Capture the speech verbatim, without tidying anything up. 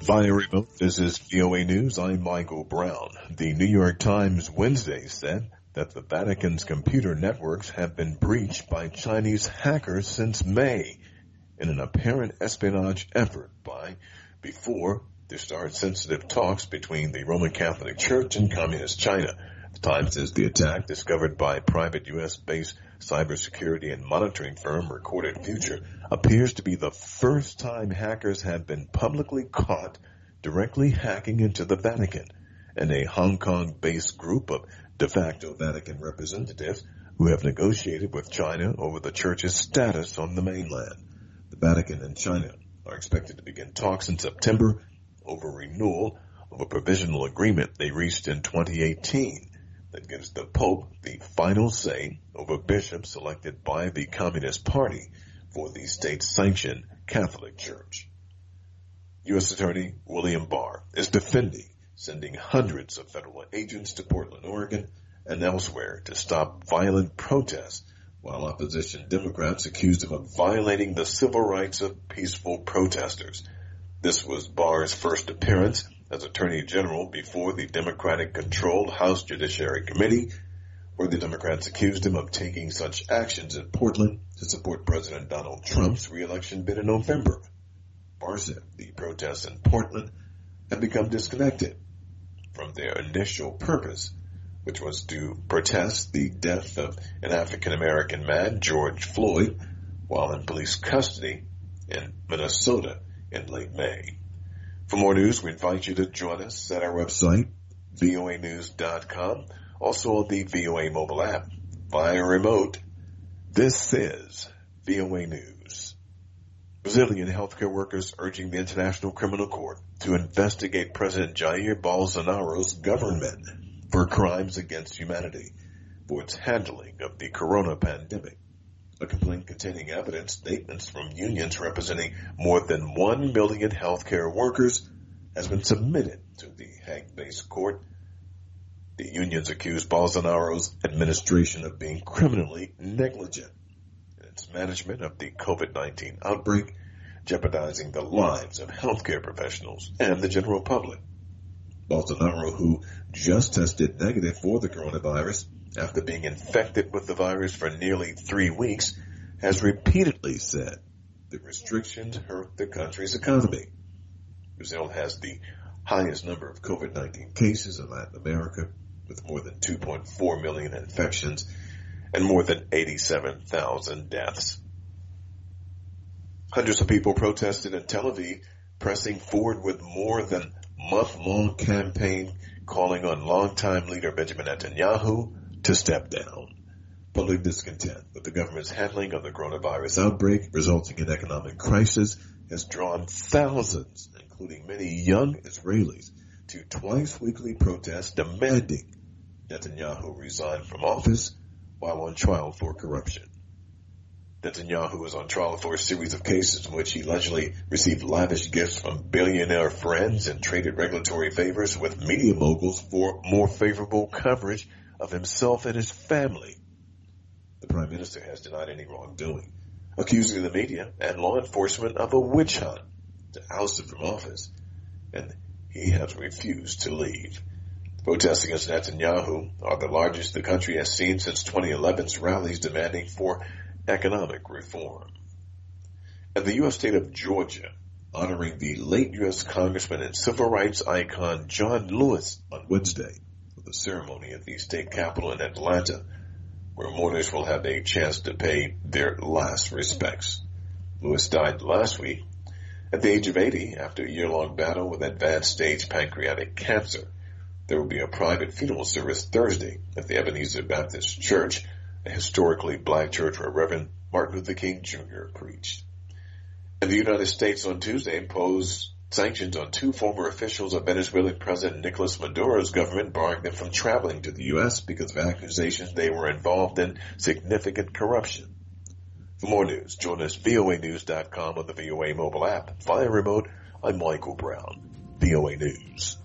Via remote, this is V O A News. I'm Michael Brown. The New York Times Wednesday said that the Vatican's computer networks have been breached by Chinese hackers since May in an apparent espionage effort by before there started sensitive talks between the Roman Catholic Church and Communist China. The Times says the attack, discovered by private U S-based cybersecurity and monitoring firm Recorded Future, appears to be the first time hackers have been publicly caught directly hacking into the Vatican, and a Hong Kong-based group of de facto Vatican representatives who have negotiated with China over the church's status on the mainland. The Vatican and China are expected to begin talks in September over renewal of a provisional agreement they reached in twenty eighteen that gives the Pope the final say over bishops selected by the Communist Party for the state-sanctioned Catholic Church. U S Attorney William Barr is defending sending hundreds of federal agents to Portland, Oregon, and elsewhere to stop violent protests, while opposition Democrats accused him of violating the civil rights of peaceful protesters. This was Barr's first appearance as Attorney General before the Democratic-controlled House Judiciary Committee, where the Democrats accused him of taking such actions in Portland to support President Donald Trump's re-election bid in November. Barr said the protests in Portland have become disconnected from their initial purpose, which was to protest the death of an African-American man, George Floyd, while in police custody in Minnesota in late May. For more news, we invite you to join us at our website, V O A news dot com, also on the V O A mobile app, via remote. This is V O A News. Brazilian healthcare workers urging the International Criminal Court to investigate President Jair Bolsonaro's government for crimes against humanity for its handling of the corona pandemic. A complaint containing evidence statements from unions representing more than one million healthcare workers has been submitted to the Hague-based court. The unions accuse Bolsonaro's administration of being criminally negligent in its management of the COVID nineteen outbreak, jeopardizing the lives of healthcare professionals and the general public. Bolsonaro, who just tested negative for the coronavirus after being infected with the virus for nearly three weeks, has repeatedly said the restrictions hurt the country's economy. Brazil has the highest number of COVID nineteen cases in Latin America, with more than two point four million infections and more than eighty-seven thousand deaths. Hundreds of people protested in Tel Aviv, pressing forward with more than month-long campaign calling on longtime leader Benjamin Netanyahu to step down. Public discontent with the government's handling of the coronavirus outbreak, resulting in economic crisis, has drawn thousands, including many young Israelis, to twice-weekly protests demanding Netanyahu resign from office while on trial for corruption. Netanyahu is on trial for a series of cases in which he allegedly received lavish gifts from billionaire friends and traded regulatory favors with media moguls for more favorable coverage of himself and his family. The Prime Minister has denied any wrongdoing, accusing the media and law enforcement of a witch hunt to oust him from office, and he has refused to leave. Protests against Netanyahu are the largest the country has seen since twenty eleven's rallies demanding for economic reform. And the U S state of Georgia, honoring the late U S Congressman and civil rights icon John Lewis on Wednesday with a ceremony at the state capitol in Atlanta, where mourners will have a chance to pay their last respects. Lewis died last week at the age of eighty after a year-long battle with advanced stage pancreatic cancer. There will be a private funeral service Thursday at the Ebenezer Baptist Church, a historically black church where Reverend Martin Luther King Junior preached. And the United States on Tuesday imposed sanctions on two former officials of Venezuelan President Nicolas Maduro's government, barring them from traveling to the U S because of accusations they were involved in significant corruption. For more news, join us V O A news dot com on the V O A mobile app. Via remote, I'm Michael Brown, V O A News.